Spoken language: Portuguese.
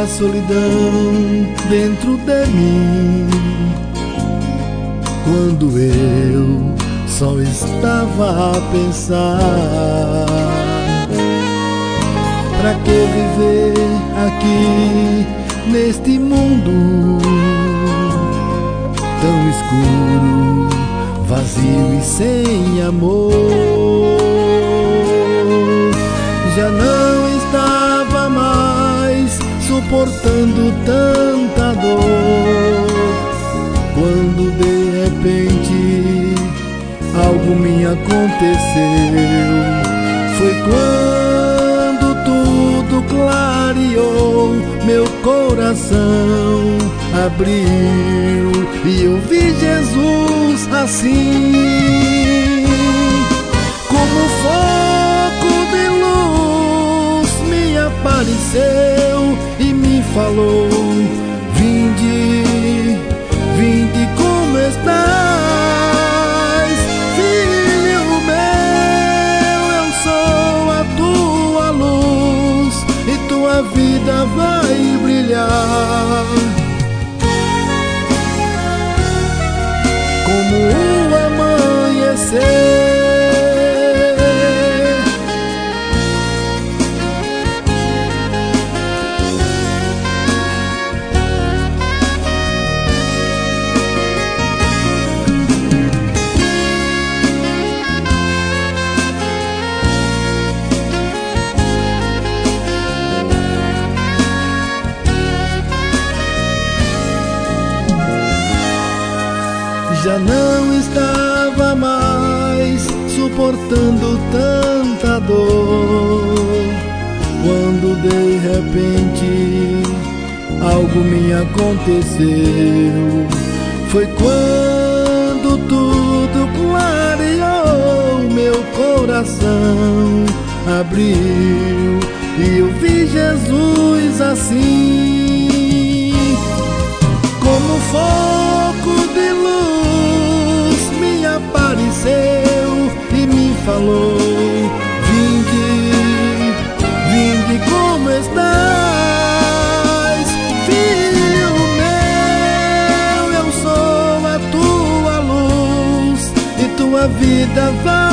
a solidão dentro de mim, quando eu só estava a pensar: pra que viver aqui neste mundo tão escuro, vazio e sem amor? Já não estava mais suportando tanta dor, quando de repente algo me aconteceu. Foi quando tudo clareou, meu coração abriu e eu vi Jesus assim, como um foco de luz me apareceu e me falou: vinde, vinde, como estás, filho meu? Eu sou a tua luz e tua vida vai brilhar como o amanhecer. Já não estava mais suportando tanta dor, quando de repente algo me aconteceu. Foi quando tudo clareou, meu coração abriu e eu vi Jesus assim, como foco de luz me apareceu e me falou: vinde, vinde, como estás, filho meu? Eu sou a tua luz e tua vida vai